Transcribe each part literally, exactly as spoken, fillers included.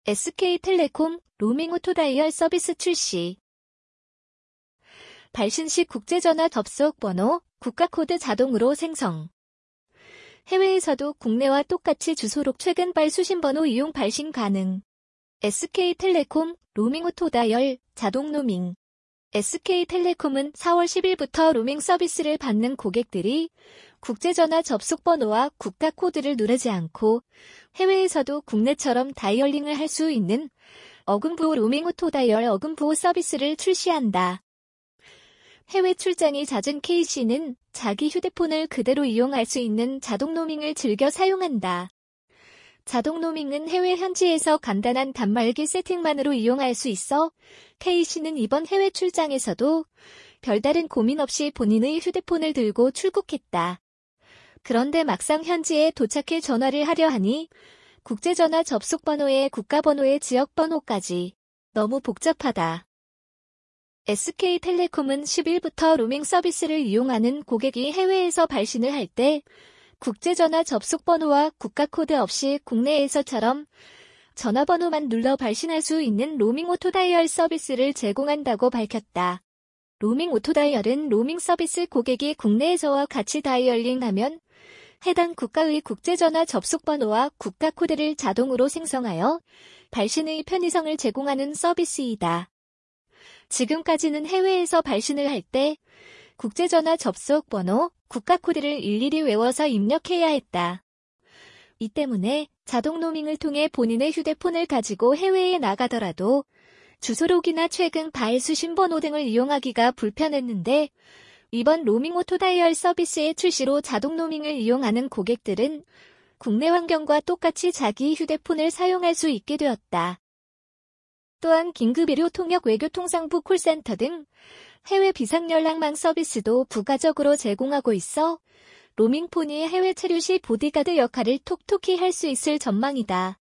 에스케이텔레콤 로밍 오토 다이얼 서비스 출시. 발신 시 국제전화 접속 번호, 국가코드 자동으로 생성. 해외에서도 국내와 똑같이 주소록 최근 발수신 번호 이용 발신 가능. 에스케이텔레콤 로밍 오토 다이얼 자동 로밍. 에스케이텔레콤은 사월 십일부터 로밍 서비스를 받는 고객들이 국제전화 접속 번호와 국가코드를 누르지 않고 해외에서도 국내처럼 다이얼링을 할 수 있는 어금부호 로밍 오토 다이얼 어금부호 서비스를 출시한다. 해외 출장이 잦은 K씨는 자기 휴대폰을 그대로 이용할 수 있는 자동 로밍을 즐겨 사용한다. 자동 로밍은 해외 현지에서 간단한 단말기 세팅만으로 이용할 수 있어 K씨는 이번 해외 출장에서도 별다른 고민 없이 본인의 휴대폰을 들고 출국했다. 그런데 막상 현지에 도착해 전화를 하려 하니 국제전화 접속 번호에 국가번호에 지역번호까지 너무 복잡하다. 에스케이텔레콤은 십일부터 로밍 서비스를 이용하는 고객이 해외에서 발신을 할 때 국제전화 접속 번호와 국가코드 없이 국내에서처럼 전화번호만 눌러 발신할 수 있는 로밍 오토 다이얼 서비스를 제공한다고 밝혔다. 로밍 오토 다이얼은 로밍 서비스 고객이 국내에서와 같이 다이얼링하면 해당 국가의 국제전화 접속 번호와 국가코드를 자동으로 생성하여 발신의 편의성을 제공하는 서비스이다. 지금까지는 해외에서 발신을 할 때 국제전화 접속 번호, 국가코드를 일일이 외워서 입력해야 했다. 이 때문에 자동 로밍을 통해 본인의 휴대폰을 가지고 해외에 나가더라도 주소록이나 최근 발수신 번호 등을 이용하기가 불편했는데 이번 로밍 오토 다이얼 서비스의 출시로 자동 로밍을 이용하는 고객들은 국내 환경과 똑같이 자기 휴대폰을 사용할 수 있게 되었다. 또한 긴급의료 통역 외교통상부 콜센터 등 해외 비상연락망 서비스도 부가적으로 제공하고 있어 로밍폰이 해외 체류 시 보디가드 역할을 톡톡히 할 수 있을 전망이다.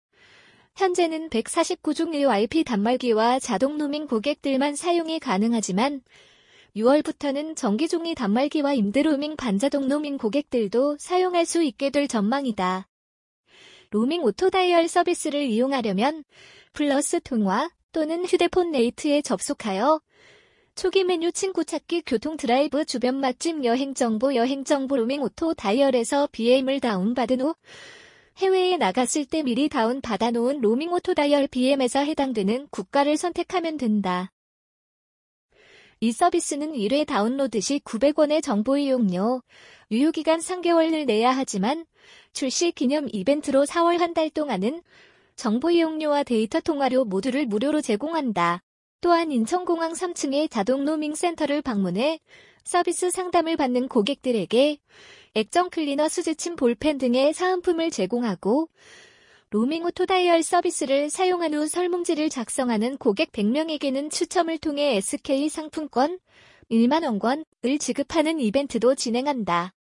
현재는 백사십구 종의 와이파이 단말기와 자동 로밍 고객들만 사용이 가능하지만 유월부터는 정기종이 단말기와 임대 로밍 반자동 로밍 고객들도 사용할 수 있게 될 전망이다. 로밍 오토 다이얼 서비스를 이용하려면 플러스 통화 또는 휴대폰 레이트에 접속하여 초기 메뉴 친구 찾기 교통 드라이브 주변 맛집 여행정보 여행정보 로밍 오토 다이얼에서 비엠을 다운받은 후 해외에 나갔을 때 미리 다운 받아놓은 로밍 오토 다이얼 비엠에서 해당되는 국가를 선택하면 된다. 이 서비스는 일 회 다운로드 시 구백 원의 정보 이용료, 유효기간 삼 개월을 내야 하지만 출시 기념 이벤트로 사월 한 달 동안은 정보 이용료와 데이터 통화료 모두를 무료로 제공한다. 또한 인천공항 삼 층의 자동 로밍 센터를 방문해 서비스 상담을 받는 고객들에게 액정 클리너 수지침 볼펜 등의 사은품을 제공하고 로밍 오토 다이얼 서비스를 사용한 후 설문지를 작성하는 고객 백 명에게는 추첨을 통해 에스케이 상품권 일만 원권을 지급하는 이벤트도 진행한다.